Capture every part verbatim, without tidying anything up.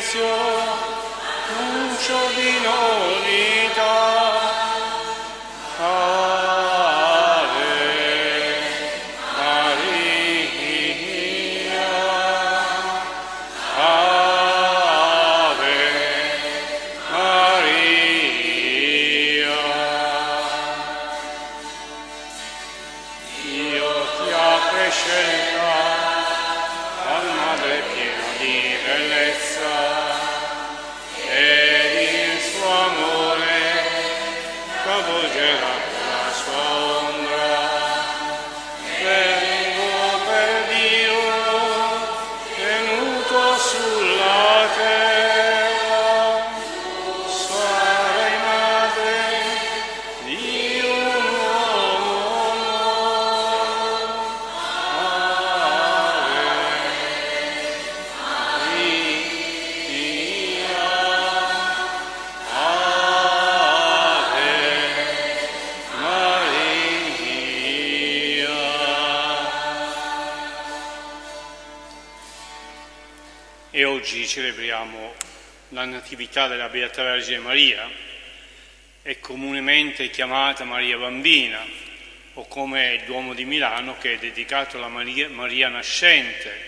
silenzio, nuncio di novità. Ave Maria, Ave Maria. Dio ti ha prescelta, al madre piena di bellezza, ed il suo amore cavolgerà la sua ombra. Vengo per Dio, venuto sulla terra, sarai madre di un uomo nuovo. Ave Maria, Ave Maria. E oggi celebriamo la Natività della Beata Vergine Maria, è comunemente chiamata Maria Bambina, o come il Duomo di Milano che è dedicato alla Maria, Maria Nascente.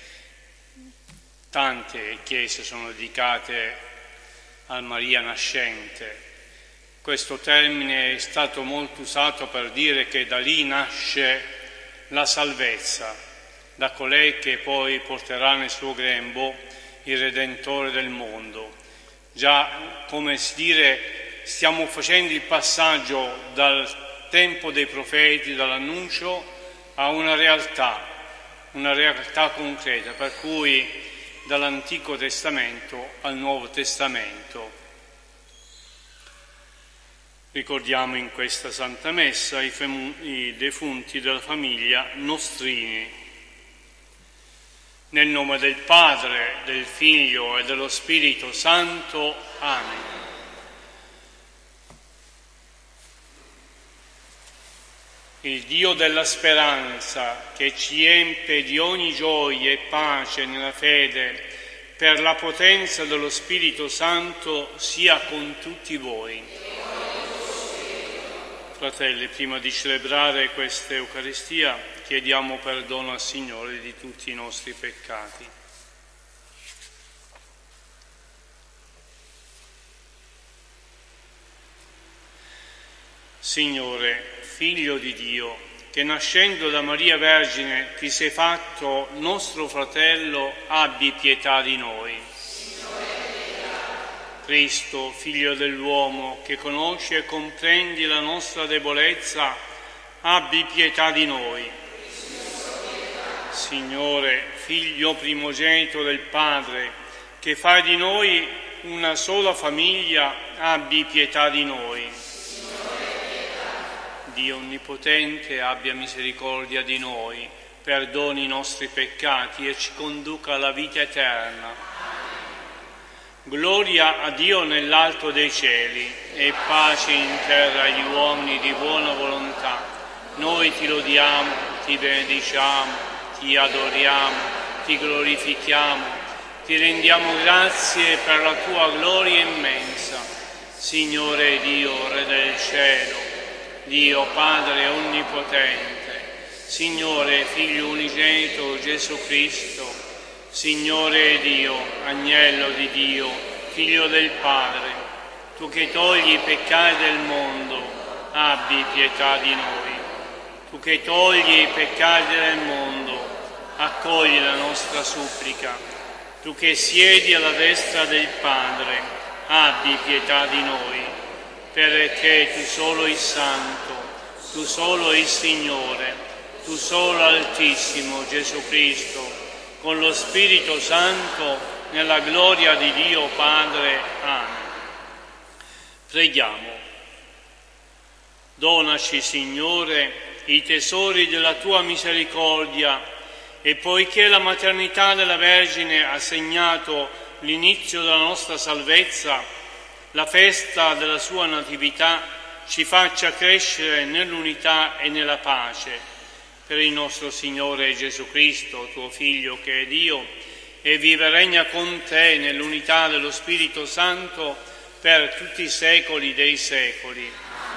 Tante chiese sono dedicate a Maria Nascente. Questo termine è stato molto usato per dire che da lì nasce la salvezza, da colei che poi porterà nel suo grembo il Redentore del mondo. Già, come si dire, stiamo facendo il passaggio dal tempo dei profeti, dall'annuncio, a una realtà, una realtà concreta, per cui dall'Antico Testamento al Nuovo Testamento. Ricordiamo in questa Santa Messa i, fem- i defunti della famiglia Nostrini. Nel nome del Padre, del Figlio e dello Spirito Santo. Amen. Il Dio della speranza, che ci empie di ogni gioia e pace nella fede, per la potenza dello Spirito Santo, sia con tutti voi. Fratelli, prima di celebrare questa Eucaristia, chiediamo perdono al Signore di tutti i nostri peccati. Signore, Figlio di Dio, che nascendo da Maria Vergine ti sei fatto nostro fratello, abbi pietà di noi. Cristo, Figlio dell'uomo, che conosci e comprendi la nostra debolezza, abbi pietà di noi. Signore, Figlio primogenito del Padre, che fai di noi una sola famiglia, abbi pietà di noi. Dio Onnipotente, abbia misericordia di noi, perdoni i nostri peccati e ci conduca alla vita eterna. Gloria a Dio nell'alto dei cieli e pace in terra agli uomini di buona volontà. Noi ti lodiamo, ti benediciamo, ti adoriamo, ti glorifichiamo, ti rendiamo grazie per la tua gloria immensa. Signore Dio, Re del cielo, Dio Padre Onnipotente, Signore Figlio unigenito Gesù Cristo, Signore Dio, Agnello di Dio, Figlio del Padre, tu che togli i peccati del mondo, abbi pietà di noi. Tu che togli i peccati del mondo, accogli la nostra supplica. Tu che siedi alla destra del Padre, abbi pietà di noi, perché tu solo il Santo, tu solo il Signore, tu solo Altissimo Gesù Cristo, con lo Spirito Santo, nella gloria di Dio Padre. Amen. Preghiamo. Donaci, Signore, i tesori della tua misericordia, e poiché la maternità della Vergine ha segnato l'inizio della nostra salvezza, la festa della sua natività ci faccia crescere nell'unità e nella pace. Per il nostro Signore Gesù Cristo, tuo Figlio che è Dio, e vive e regna con te nell'unità dello Spirito Santo per tutti i secoli dei secoli.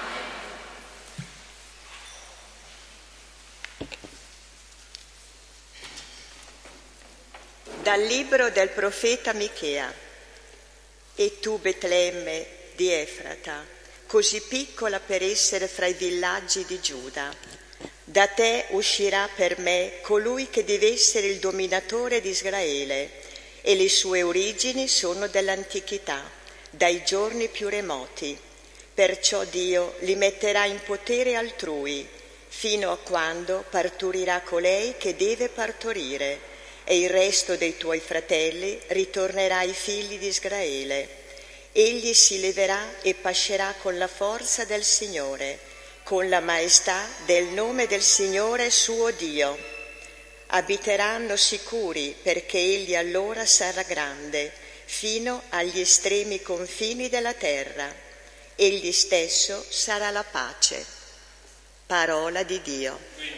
Dal libro del profeta Michea. E tu, Betlemme di Efrata, così piccola per essere fra i villaggi di Giuda, da te uscirà per me colui che deve essere il dominatore di Israele, e le sue origini sono dell'antichità, dai giorni più remoti. Perciò Dio li metterà in potere altrui, fino a quando partorirà colei che deve partorire, e il resto dei tuoi fratelli ritornerà ai figli di Israele. Egli si leverà e pascerà con la forza del Signore, con la maestà del nome del Signore suo Dio. Abiteranno sicuri, perché egli allora sarà grande, fino agli estremi confini della terra. Egli stesso sarà la pace. Parola di Dio.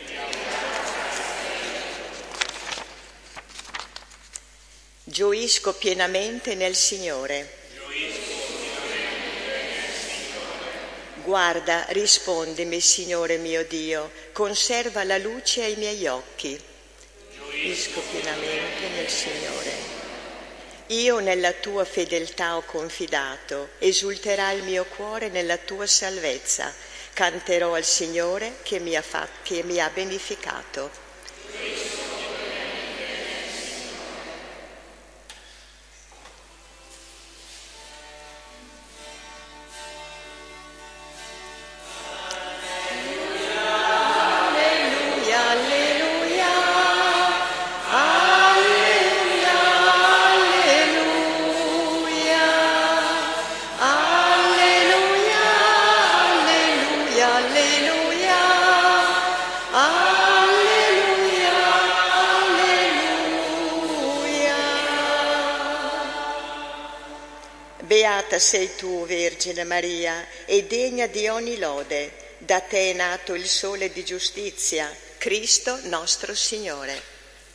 Gioisco pienamente nel Signore. Guarda, rispondimi, Signore mio Dio, conserva la luce ai miei occhi. Gioisco pienamente nel Signore. Io nella tua fedeltà ho confidato, esulterà il mio cuore nella tua salvezza. Canterò al Signore che mi ha, fatto, che mi ha beneficato. Beata sei tu, Vergine Maria, e degna di ogni lode. Da te è nato il Sole di giustizia, Cristo nostro Signore.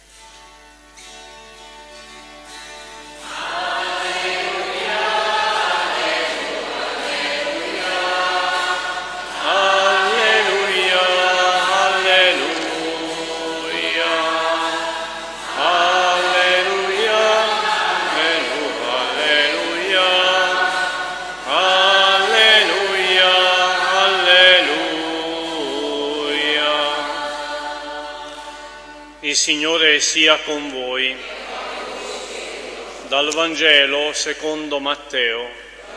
Il Signore sia con voi. Dal Vangelo secondo Matteo.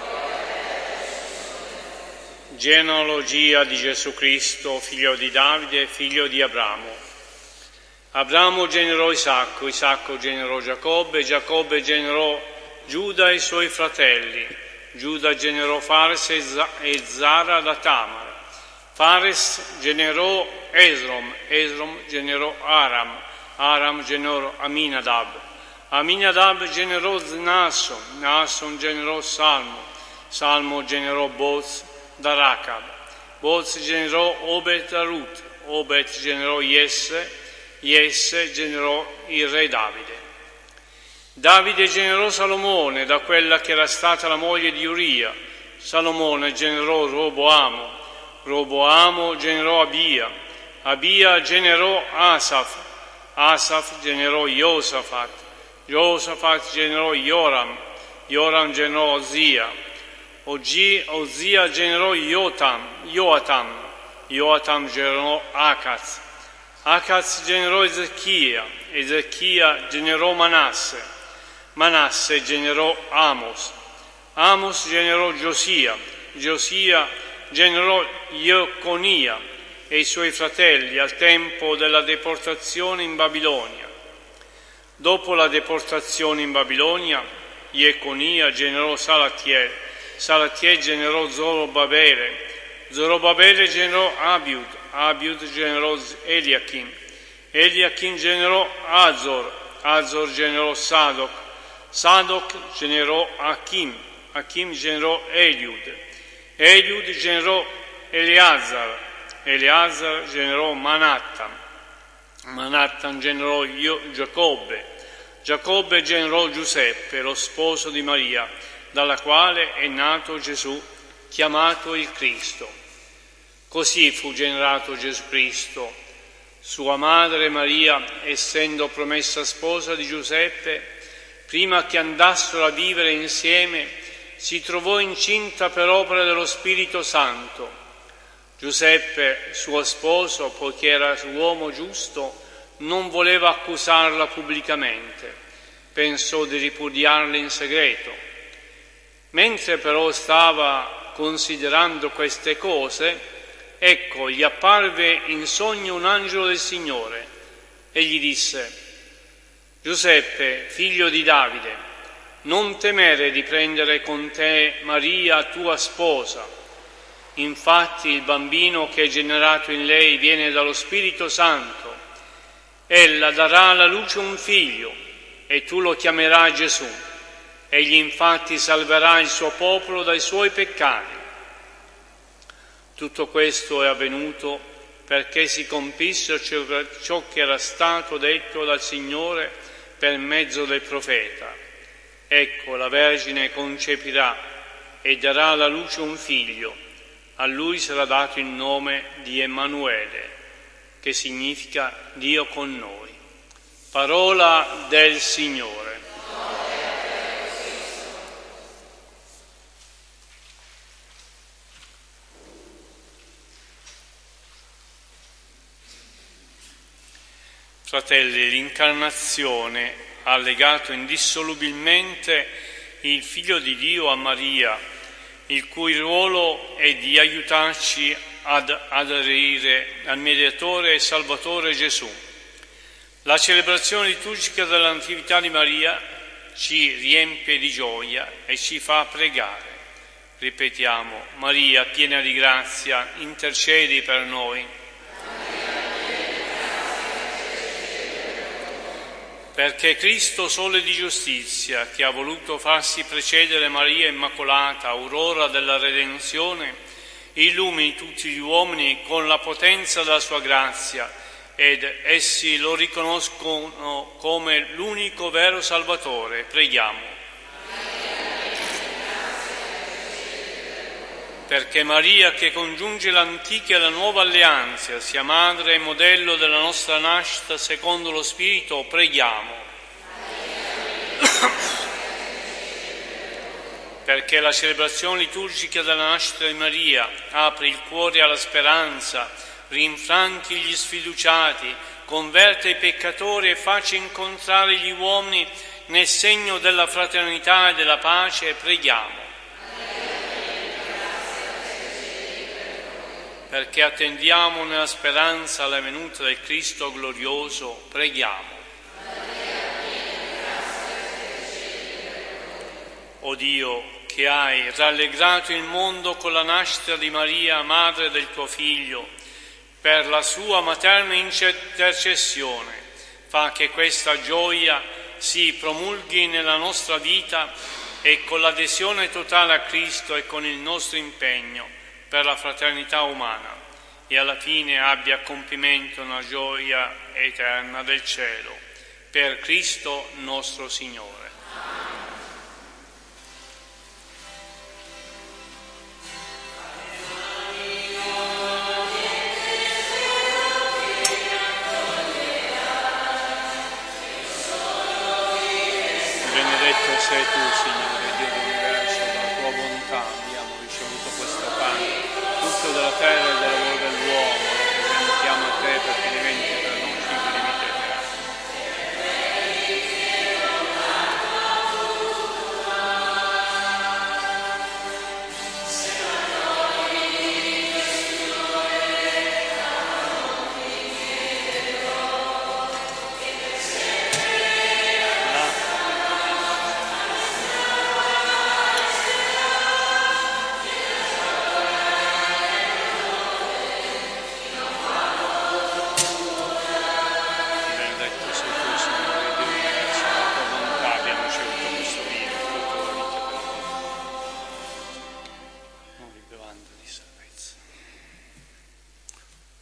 Genealogia di Gesù Cristo, figlio di Davide, figlio di Abramo. Abramo generò Isacco, Isacco generò Giacobbe, Giacobbe generò Giuda e i suoi fratelli. Giuda generò Fares e Zara da Tamar. Fares generò Esrom, Esrom generò Aram, Aram generò Aminadab, Aminadab generò Naasson, Naasson generò Salmo, Salmo generò Boz da Racab, Boz generò Obed da Rut, Obed generò Jesse, Jesse generò il re Davide. Davide generò Salomone da quella che era stata la moglie di Uria, Salomone generò Roboamo, Roboamo generò Abia, Abia generò Asaf, Asaf generò Iosafat, Iosafat generò Joram, Joram generò Ozia, Ozia generò Jotam, Joatam, Joatam generò Acaz, Acaz generò Ezechia, Ezechia generò Manasse, Manasse generò Amos, Amos generò Giosia, Giosia generò Ioconia e i suoi fratelli al tempo della deportazione in Babilonia. Dopo la deportazione in Babilonia, Ieconia generò Salatiel, Salatiel generò Zorobabele, Zorobabele generò Abiud, Abiud generò Eliachim, Eliachim generò Azor, Azor generò Sadoc, Sadoc generò Achim, Achim generò Eliud, Eliud generò Eleazar, Eleazar generò Manattan, Manattan generò Giacobbe, Giacobbe generò Giuseppe, lo sposo di Maria, dalla quale è nato Gesù, chiamato il Cristo. Così fu generato Gesù Cristo. Sua madre Maria, essendo promessa sposa di Giuseppe, prima che andassero a vivere insieme, si trovò incinta per opera dello Spirito Santo. Giuseppe, suo sposo, poiché era uomo giusto, non voleva accusarla pubblicamente, pensò di ripudiarla in segreto. Mentre però stava considerando queste cose, ecco, gli apparve in sogno un angelo del Signore e gli disse: Giuseppe, figlio di Davide, non temere di prendere con te Maria, tua sposa. Infatti il bambino che è generato in lei viene dallo Spirito Santo. Ella darà alla luce un figlio e tu lo chiamerai Gesù. Egli infatti salverà il suo popolo dai suoi peccati. Tutto questo è avvenuto perché si compisse ciò che era stato detto dal Signore per mezzo del profeta. Ecco, la Vergine concepirà e darà alla luce un figlio. A lui sarà dato il nome di Emanuele, che significa Dio con noi. Parola del Signore. Fratelli, l'incarnazione ha legato indissolubilmente il Figlio di Dio a Maria, il cui ruolo è di aiutarci ad aderire al Mediatore e Salvatore Gesù. La celebrazione liturgica della Natività di Maria ci riempie di gioia e ci fa pregare. Ripetiamo: Maria, piena di grazia, intercedi per noi. Perché Cristo, sole di giustizia, che ha voluto farsi precedere Maria Immacolata, aurora della redenzione, illumini tutti gli uomini con la potenza della sua grazia ed essi lo riconoscono come l'unico vero Salvatore. Preghiamo. Perché Maria, che congiunge l'antica e la nuova alleanza, sia madre e modello della nostra nascita secondo lo Spirito, preghiamo. Perché la celebrazione liturgica della nascita di Maria apre il cuore alla speranza, rinfranchi gli sfiduciati, converte i peccatori e faccia incontrare gli uomini nel segno della fraternità e della pace, preghiamo. Perché attendiamo nella speranza la venuta del Cristo glorioso, preghiamo. O Dio, che hai rallegrato il mondo con la nascita di Maria, madre del tuo Figlio, per la sua materna intercessione, fa che questa gioia si promulghi nella nostra vita e con l'adesione totale a Cristo e con il nostro impegno per la fraternità umana e alla fine abbia compimento una gioia eterna del cielo. Per Cristo nostro Signore. Benedetto sei tu, Signore, Dio dell'universo, dalla tua bontà abbiamo ricevuto questo pane. Tutto della terra e del lavoro dell'uomo lo presentiamo a te perché diventi per noi cibo di vita eterna.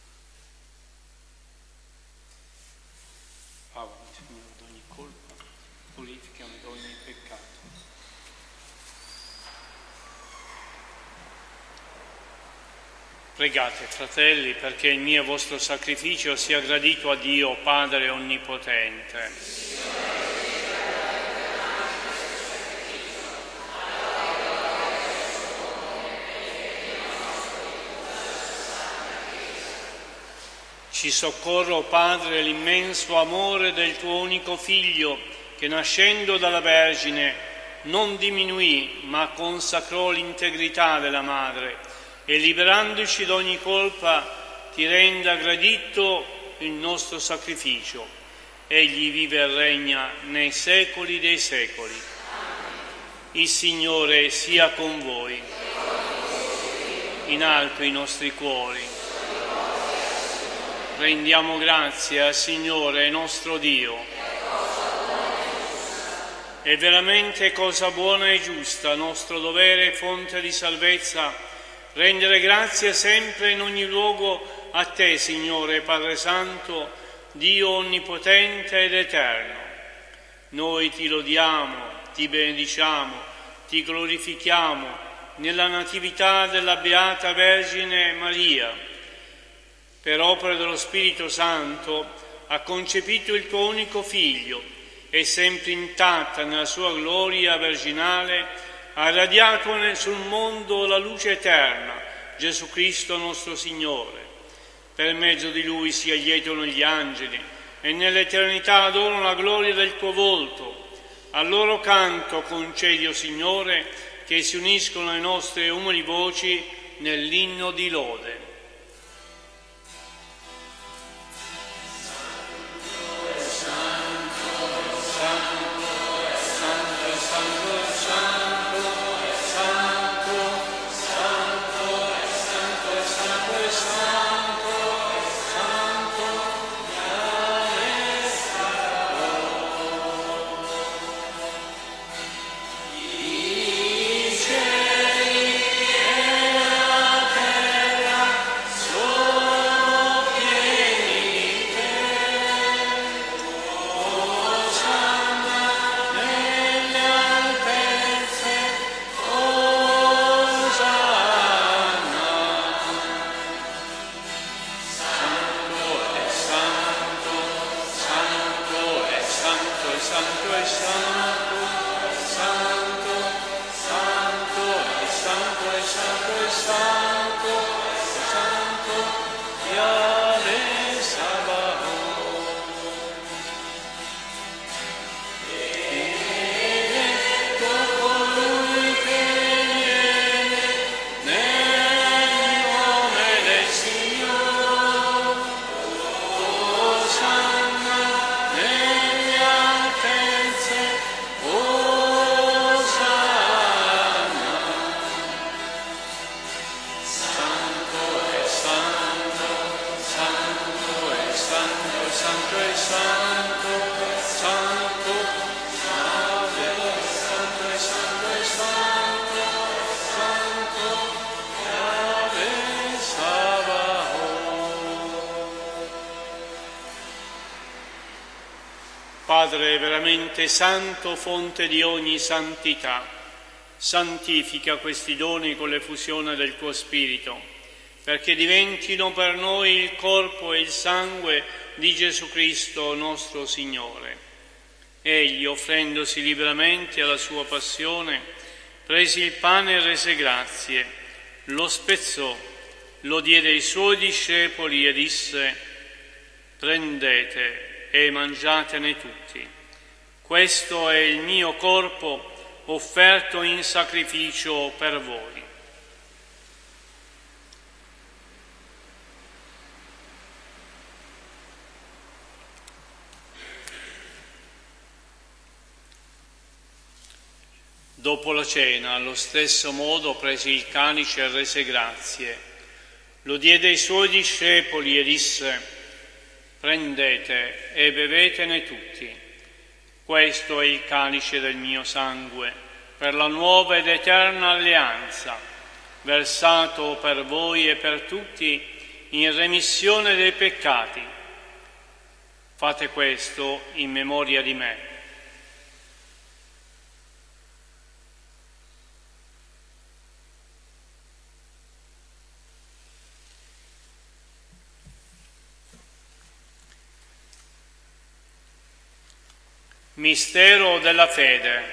Signore, ad ogni colpa purificami da ogni peccato. Pregate, fratelli, perché il mio e vostro sacrificio sia gradito a Dio, Padre Onnipotente. Ci soccorro, Padre, l'immenso amore del tuo unico Figlio, che nascendo dalla Vergine non diminuì, ma consacrò l'integrità della Madre, e liberandoci da ogni colpa ti renda gradito il nostro sacrificio. Egli vive e regna nei secoli dei secoli. Il Signore sia con voi. In alto i nostri cuori. Rendiamo grazie al Signore nostro Dio. È veramente cosa buona e giusta, nostro dovere e fonte di salvezza, rendere grazie sempre in ogni luogo a Te, Signore Padre Santo, Dio onnipotente ed eterno. Noi ti lodiamo, ti benediciamo, ti glorifichiamo nella natività della Beata Vergine Maria. Per opera dello Spirito Santo ha concepito il tuo unico Figlio e sempre intatta nella sua gloria virginale ha radiato sul mondo la luce eterna, Gesù Cristo nostro Signore. Per mezzo di Lui si allietano gli angeli e nell'eternità adorano la gloria del tuo volto. Al loro canto concedi, o Signore, che si uniscono le nostre umili voci nell'inno di lode. Padre veramente santo, fonte di ogni santità, santifica questi doni con l'effusione del tuo Spirito, perché diventino per noi il corpo e il sangue di Gesù Cristo nostro Signore. Egli, offrendosi liberamente alla sua passione, prese il pane e rese grazie, lo spezzò, lo diede ai suoi discepoli e disse: prendete e mangiatene tutti. Questo è il mio corpo offerto in sacrificio per voi. Dopo la cena, allo stesso modo, prese il calice e rese grazie. Lo diede ai suoi discepoli e disse: prendete e bevetene tutti. Questo è il calice del mio sangue, per la nuova ed eterna alleanza, versato per voi e per tutti in remissione dei peccati. Fate questo in memoria di me. Mistero della fede.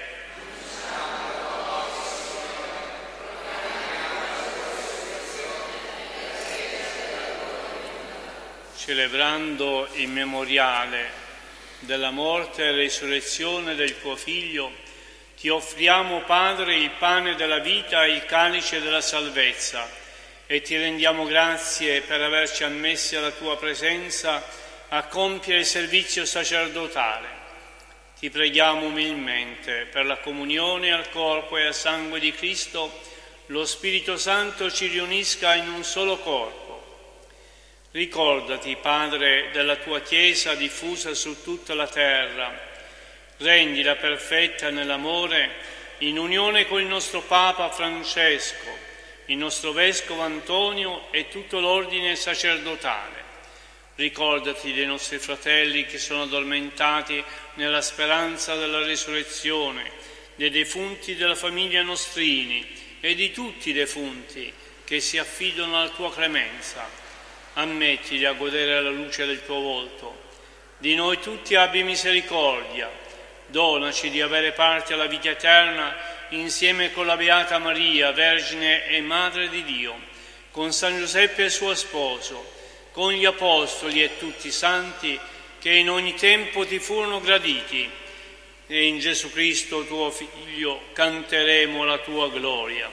Celebrando il memoriale della morte e resurrezione del tuo Figlio, ti offriamo, Padre, il pane della vita e il calice della salvezza e ti rendiamo grazie per averci ammessi alla tua presenza a compiere il servizio sacerdotale. Ti preghiamo umilmente per la comunione al corpo e al sangue di Cristo, lo Spirito Santo ci riunisca in un solo corpo. Ricordati, Padre, della tua Chiesa diffusa su tutta la terra. Rendila perfetta nell'amore, in unione con il nostro Papa Francesco, il nostro Vescovo Antonio e tutto l'ordine sacerdotale. Ricordati dei nostri fratelli che sono addormentati nella speranza della risurrezione, dei defunti della famiglia Nostrini e di tutti i defunti che si affidano alla tua clemenza. Ammettili a godere alla luce del tuo volto. Di noi tutti abbi misericordia. Donaci di avere parte alla vita eterna insieme con la Beata Maria, Vergine e Madre di Dio, con San Giuseppe suo sposo, con gli Apostoli e tutti i santi che in ogni tempo ti furono graditi, e in Gesù Cristo tuo Figlio canteremo la tua gloria.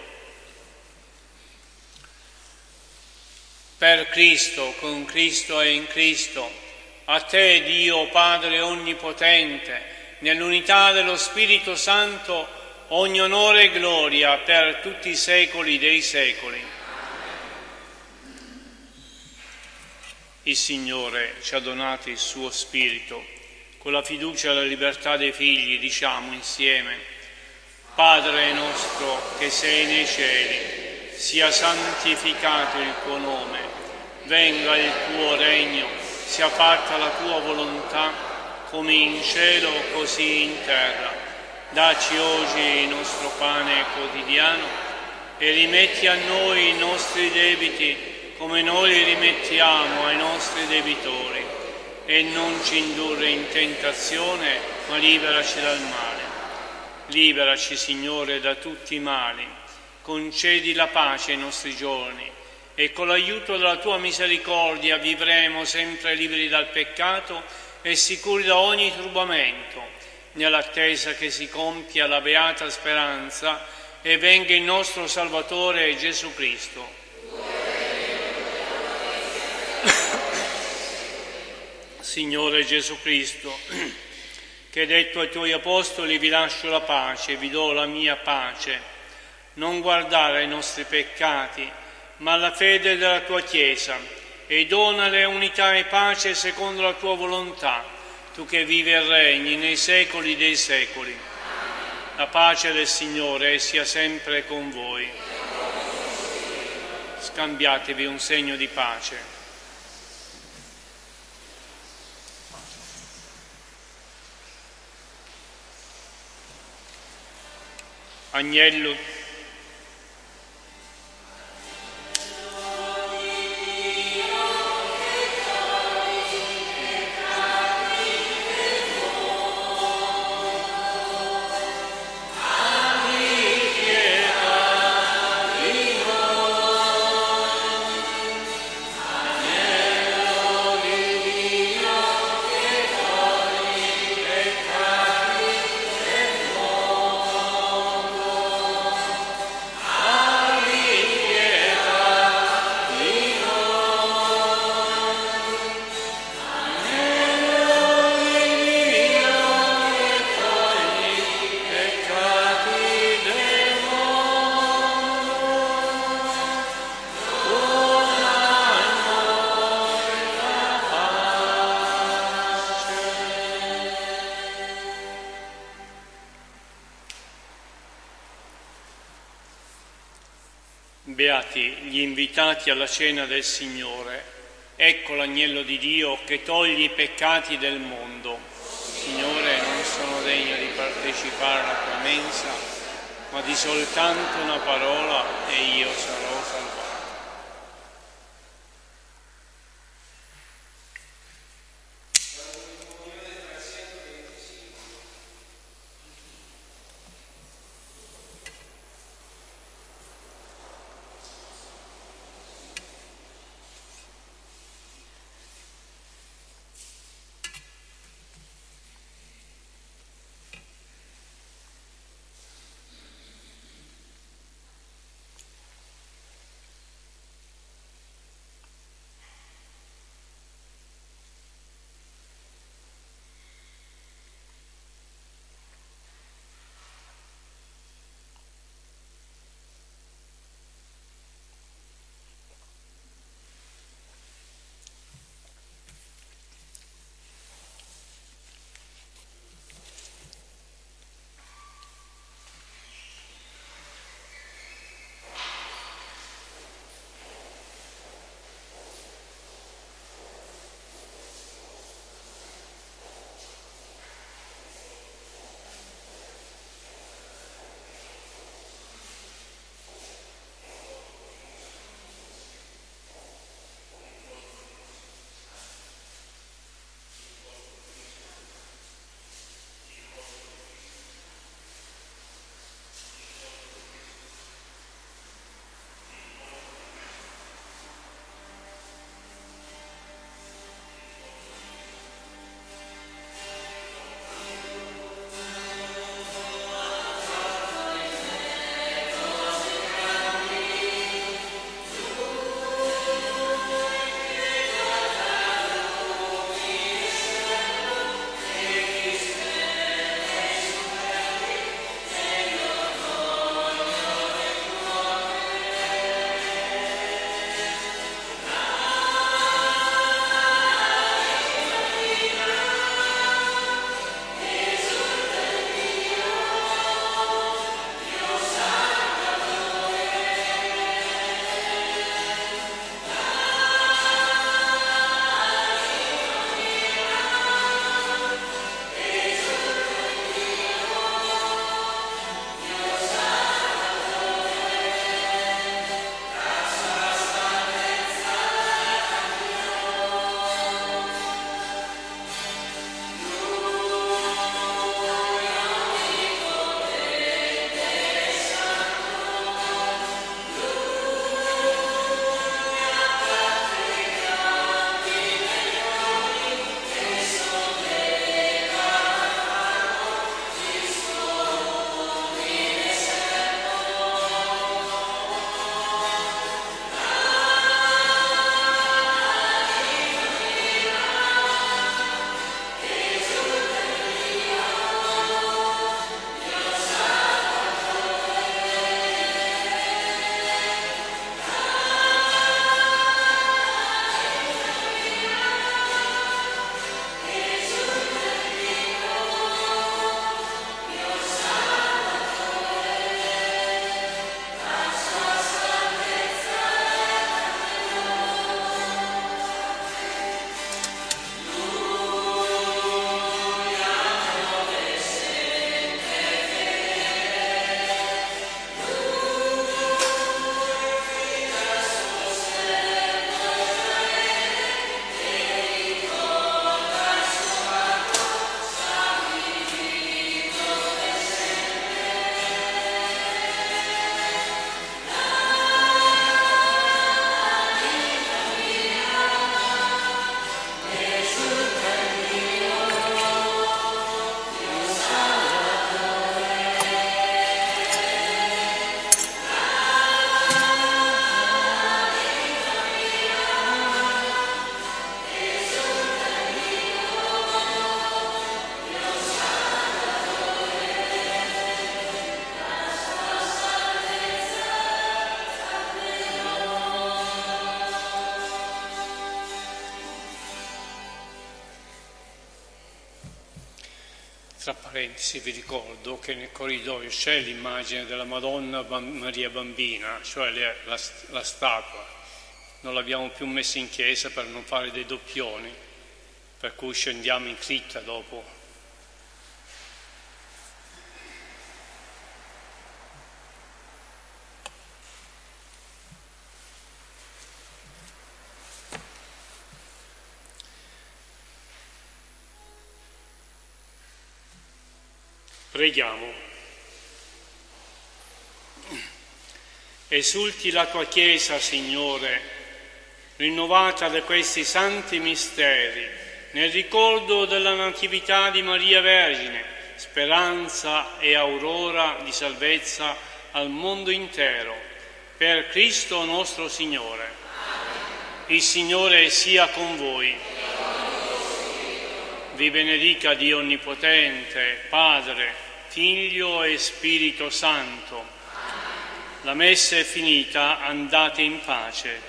Per Cristo, con Cristo e in Cristo, a te, Dio Padre Onnipotente, nell'unità dello Spirito Santo, ogni onore e gloria per tutti i secoli dei secoli. Il Signore ci ha donato il suo Spirito. Con la fiducia e la libertà dei figli diciamo insieme: Padre nostro che sei nei cieli, sia santificato il tuo nome, venga il tuo regno, sia fatta la tua volontà, come in cielo così in terra. Dacci oggi il nostro pane quotidiano e rimetti a noi i nostri debiti come noi li rimettiamo ai nostri debitori, e non ci indurre in tentazione, ma liberaci dal male. Liberaci, Signore, da tutti i mali, concedi la pace ai nostri giorni, e con l'aiuto della tua misericordia vivremo sempre liberi dal peccato e sicuri da ogni turbamento, nell'attesa che si compia la beata speranza e venga il nostro Salvatore Gesù Cristo. Signore Gesù Cristo, che hai detto ai tuoi apostoli: vi lascio la pace, vi do la mia pace, non guardare ai nostri peccati, ma alla fede della tua Chiesa, e donale unità e pace secondo la tua volontà, tu che vivi e regni nei secoli dei secoli. La pace del Signore sia sempre con voi. Scambiatevi un segno di pace. Agnello Beati gli invitati alla cena del Signore. Ecco l'agnello di Dio che toglie i peccati del mondo. Signore, non sono degno di partecipare alla tua mensa, ma di soltanto una parola e io sarò salvato. Tra parentesi vi ricordo che nel corridoio c'è l'immagine della Madonna Maria Bambina, cioè la, la statua. Non l'abbiamo più messa in chiesa per non fare dei doppioni, per cui scendiamo in cripta dopo. Preghiamo. Esulti la tua Chiesa, Signore, rinnovata da questi santi misteri, nel ricordo della Natività di Maria Vergine, speranza e aurora di salvezza al mondo intero, per Cristo nostro Signore. Il Signore sia con voi. Vi benedica Dio Onnipotente, Padre, Figlio e Spirito Santo. La messa è finita, andate in pace.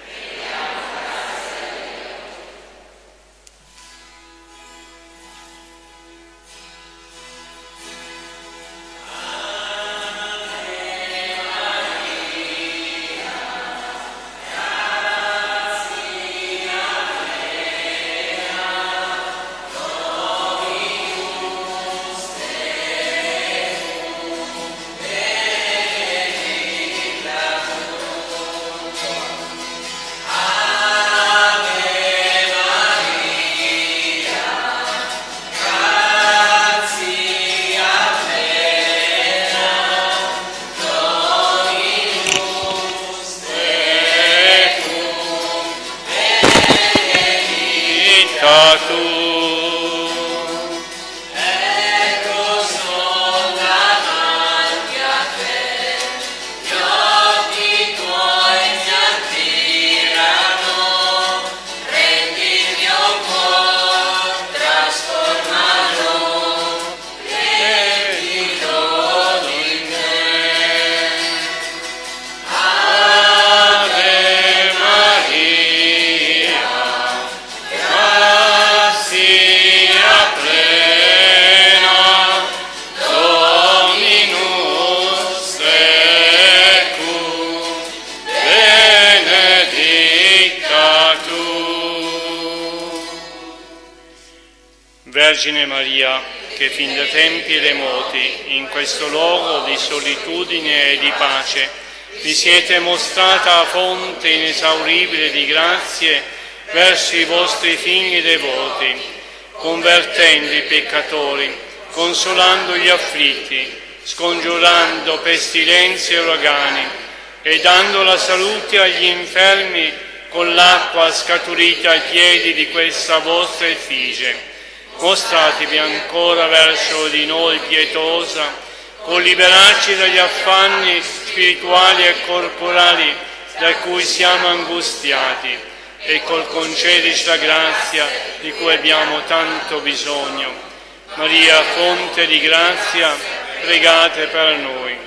Vergine Maria, che fin da tempi remoti, in questo luogo di solitudine e di pace, vi siete mostrata fonte inesauribile di grazie verso i vostri figli devoti, convertendo i peccatori, consolando gli afflitti, scongiurando pestilenze e uragani e dando la salute agli infermi con l'acqua scaturita ai piedi di questa vostra effigie. Mostratevi ancora verso di noi pietosa, con liberarci dagli affanni spirituali e corporali da cui siamo angustiati e col concederci la grazia di cui abbiamo tanto bisogno. Maria, fonte di grazia, pregate per noi.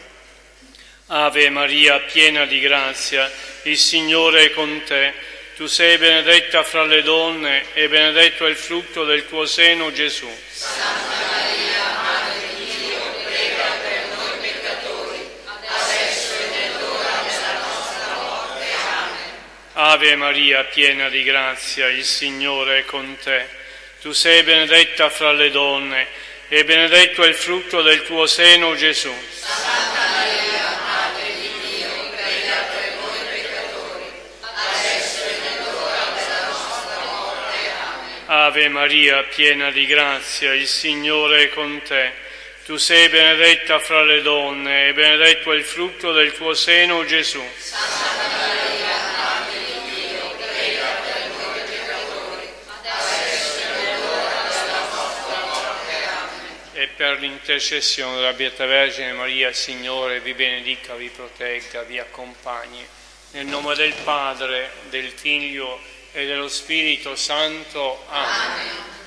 Ave Maria, piena di grazia, il Signore è con te. Tu sei benedetta fra le donne e benedetto è il frutto del tuo seno, Gesù. Santa Maria, Madre di Dio, prega per noi peccatori, adesso e nell'ora della nostra morte. Amen. Ave Maria, piena di grazia, il Signore è con te. Tu sei benedetta fra le donne e benedetto è il frutto del tuo seno, Gesù. Santa Maria, Madre di Dio, prega per noi peccatori, adesso e nell'ora della nostra morte. Amen. Ave Maria, piena di grazia, il Signore è con te. Tu sei benedetta fra le donne e benedetto è il frutto del tuo seno, Gesù. Santa Maria, Madre di Dio, prega per noi peccatori, adesso e nell'ora della nostra morte. Amen. E per l'intercessione della Beata Vergine Maria, Signore vi benedica, vi protegga, vi accompagni. Nel nome del Padre, del Figlio e dello Spirito Santo. Amen. Amen.